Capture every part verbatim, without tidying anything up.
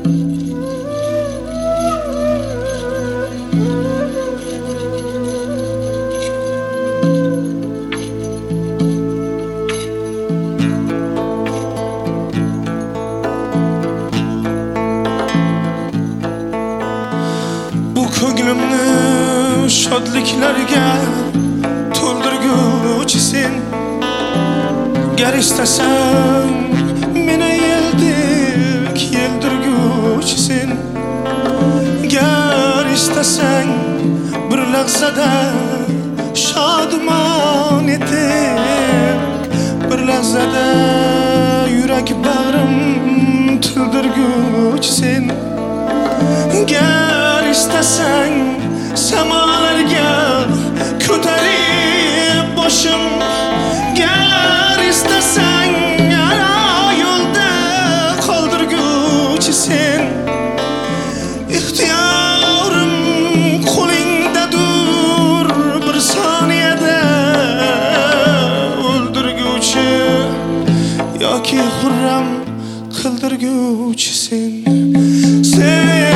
Ko'nglimni shodliklarga to'ldirguvchisin. Gar istasang meni yeldek yeldirguvchisin. Gar istasang bir lahzada shodmon etib, bir lahzada yurak bag'rim to'ldirguvchisin. Gar istasang samalarga ko'tarib boshim, gar istasang ana yo'lda qoldirguvchisin. İxtiyorim qo'lingdadur, bir soniyada o'ldirguvchi yoki xurram qildirguvchisin. Sen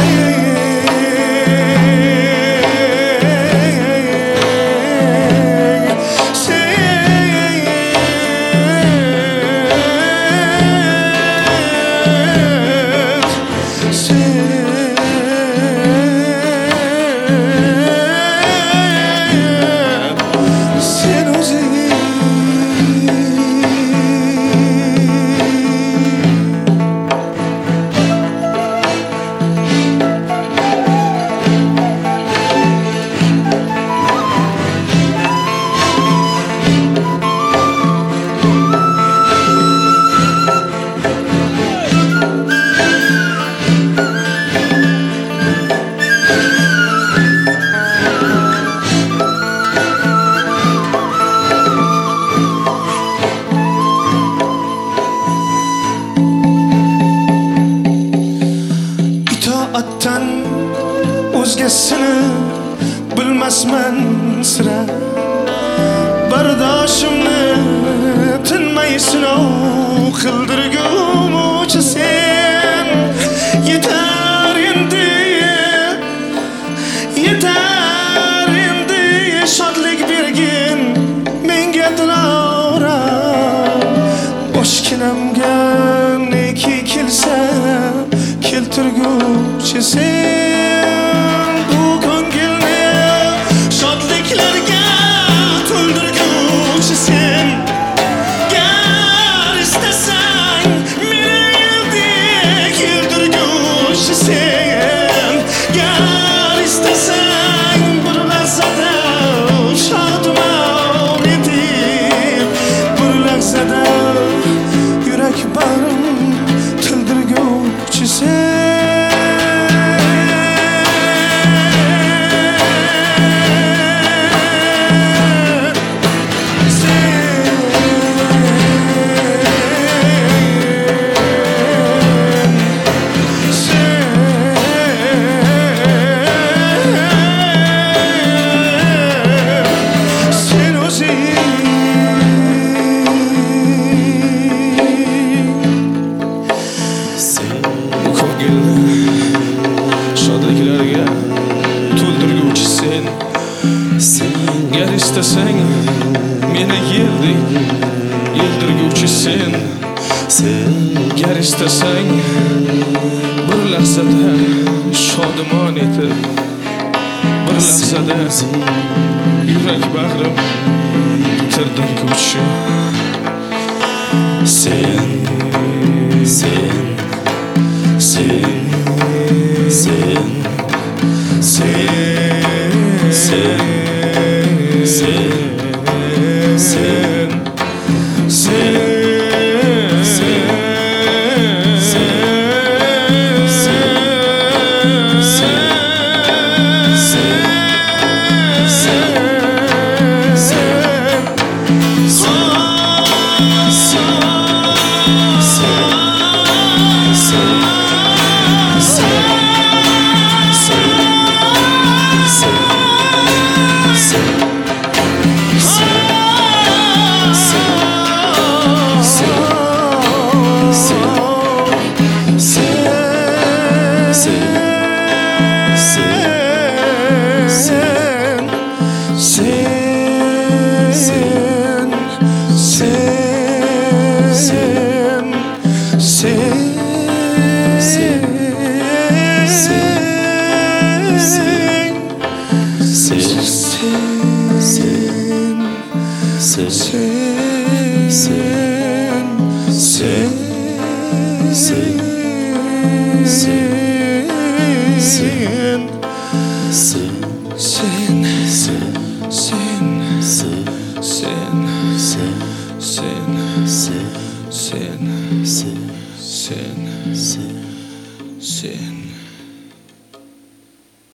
itoatdan o'zgasini bilmasman sira. Bardoshimni tinmay sinov qildirguvchisin. Yetar endi, yetar endi shodlik bergin menga dilora. Boshkinamga neki kelsa keltirguvchisin. Bu ko'ngilni shodliklarga to'ldirguvchisin. Gar istasang meni yeldek yeldirguvchisin. Gar istasang bir lahzada shodmon etib, bir lahzada yurak bag'rim to'ldirguvchisin. Shodliklarga to'ldirguvchisin. Gar istasang meni yeldek yeldirguvchisin. Gar istasang bir lahzada shodmon etib, bir lahzada yurak bag'rim to'ldirguvchi. Sen, sen, sen, sen, sen, sen, sen, sen, sen, Sin